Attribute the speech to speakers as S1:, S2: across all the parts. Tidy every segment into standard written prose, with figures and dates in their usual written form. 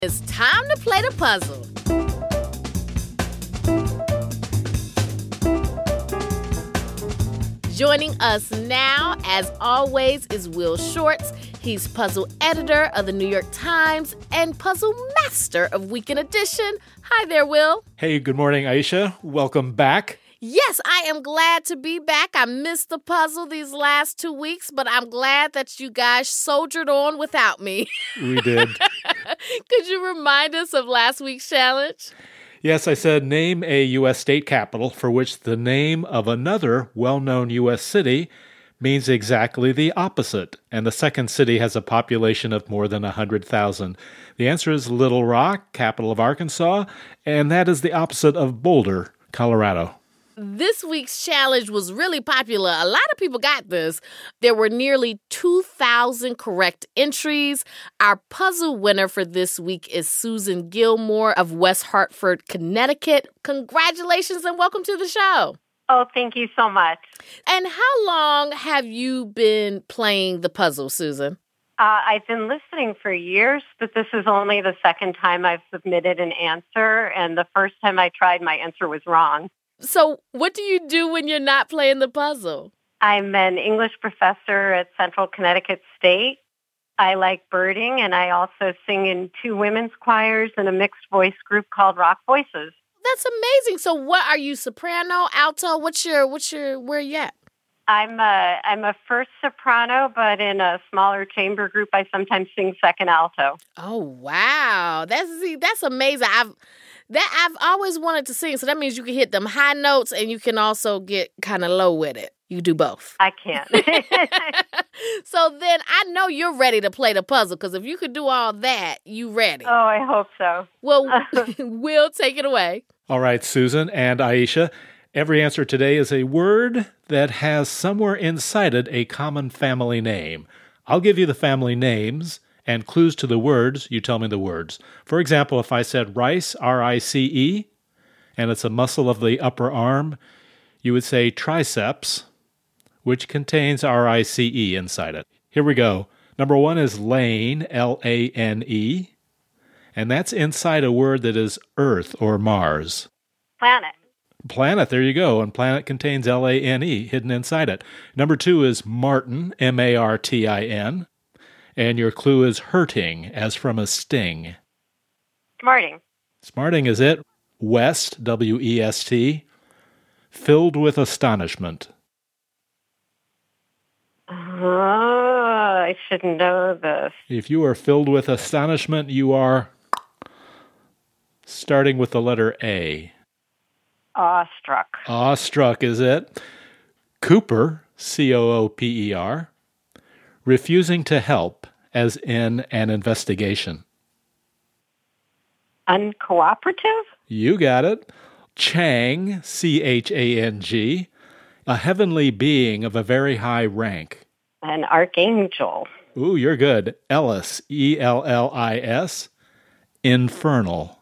S1: It's time to play the puzzle. Joining us now, as always, is Will Shortz. He's puzzle editor of the New York Times and puzzle master of Weekend Edition. Hi there, Will.
S2: Hey, good morning, Aisha. Welcome back.
S1: Yes, I am glad to be back. I missed the puzzle these last 2 weeks, but I'm glad that you guys soldiered on without me.
S2: We did.
S1: Could you remind us of last week's challenge?
S2: Yes, I said name a U.S. state capital for which the name of another well-known U.S. city means exactly the opposite, and the second city has a population of more than 100,000. The answer is Little Rock, capital of Arkansas, and that is the opposite of Boulder, Colorado.
S1: This week's challenge was really popular. A lot of people got this. There were nearly 2,000 correct entries. Our puzzle winner for this week is Susan Gilmore of West Hartford, Connecticut. Congratulations and welcome to the show.
S3: Oh, thank you so much.
S1: And how long have you been playing the puzzle, Susan?
S3: I've been listening for years, but this is only the second time I've submitted an answer, and the first time I tried, my answer was wrong.
S1: So what do you do when you're not playing the puzzle?
S3: I'm an English professor at Central Connecticut State. I like birding, and I also sing in 2 women's choirs and a mixed voice group called Rock Voices.
S1: That's amazing. So what are you, soprano, alto? Where are you at?
S3: I'm a first soprano, but in a smaller chamber group, I sometimes sing second alto.
S1: Oh, wow. That's amazing. I've always wanted to sing, so that means you can hit them high notes and you can also get kind of low with it. You do both.
S3: I can't.
S1: So then I know you're ready to play the puzzle, because if you could do all that, you ready.
S3: Oh, I hope so.
S1: Well, we'll take it away.
S2: All right, Susan and Aisha, every answer today is a word that has somewhere inside it a common family name. I'll give you the family names and clues to the words. You tell me the words. For example, if I said rice, R-I-C-E, and it's a muscle of the upper arm, you would say triceps, which contains R-I-C-E inside it. Here we go. Number 1 is lane, L-A-N-E, and that's inside a word that is Earth or Mars.
S3: Planet.
S2: Planet, there you go, and planet contains L-A-N-E hidden inside it. Number 2 is Martin, M-A-R-T-I-N, and your clue is hurting, as from a sting.
S3: Smarting.
S2: Smarting is it. West, W-E-S-T, filled with astonishment.
S3: Oh, I should know this.
S2: If you are filled with astonishment, you are starting with the letter A.
S3: Awestruck.
S2: Awestruck is it. Cooper, C-O-O-P-E-R, refusing to help, as in an investigation.
S3: Uncooperative?
S2: You got it. Chang, C-H-A-N-G, a heavenly being of a very high rank.
S3: An archangel.
S2: Ooh, you're good. Ellis, E-L-L-I-S, infernal.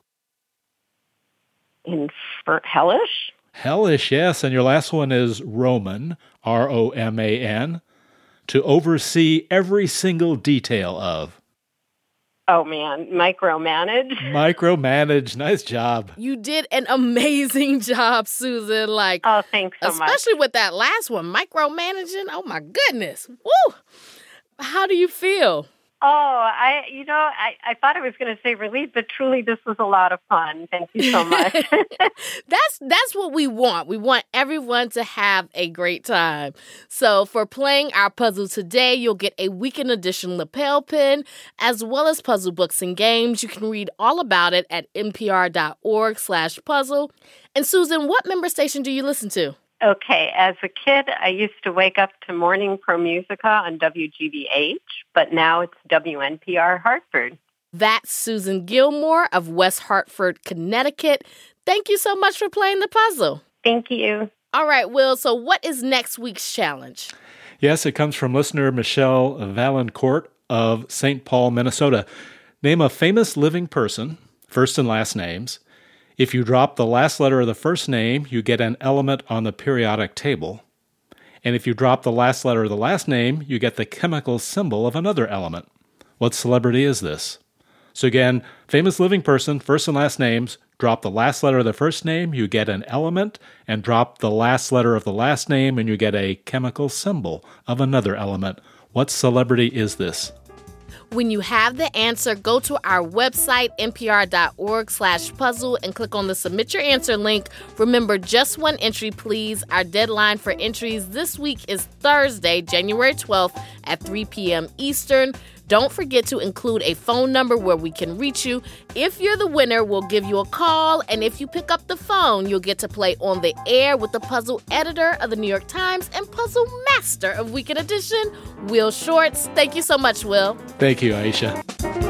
S3: Hellish?
S2: Hellish, yes. And your last one is Roman, R-O-M-A-N, to oversee every single detail of.
S3: Oh, man. Micromanage?
S2: Micromanage. Nice job.
S1: You did an amazing job, Susan.
S3: Oh, thanks so much.
S1: Especially with that last one, micromanaging. Oh, my goodness. Woo! How do you feel?
S3: Oh, I thought I was going to say relief, but truly this was a lot of fun. Thank you so much.
S1: That's what we want. We want everyone to have a great time. So for playing our puzzle today, you'll get a Weekend Edition lapel pin, as well as puzzle books and games. You can read all about it at npr.org/puzzle. And Susan, what member station do you listen to?
S3: Okay, as a kid, I used to wake up to Morning Pro Musica on WGBH, but now it's WNPR Hartford.
S1: That's Susan Gilmore of West Hartford, Connecticut. Thank you so much for playing the puzzle.
S3: Thank you.
S1: All right, Will, so what is next week's challenge?
S2: Yes, it comes from listener Michelle Valancourt of St. Paul, Minnesota. Name a famous living person, first and last names. If you drop the last letter of the first name, you get an element on the periodic table. And if you drop the last letter of the last name, you get the chemical symbol of another element. What celebrity is this? So again, famous living person, first and last names, drop the last letter of the first name, you get an element, and drop the last letter of the last name, and you get a chemical symbol of another element. What celebrity is this?
S1: When you have the answer, go to our website, npr.org/puzzle, and click on the Submit Your Answer link. Remember, just one entry, please. Our deadline for entries this week is Thursday, January 12th at 3 p.m. Eastern. Don't forget to include a phone number where we can reach you. If you're the winner, we'll give you a call, and if you pick up the phone, you'll get to play on the air with the puzzle editor of the New York Times and puzzle master of Weekend Edition, Will Shortz. Thank you so much, Will.
S2: Thank you, Aisha.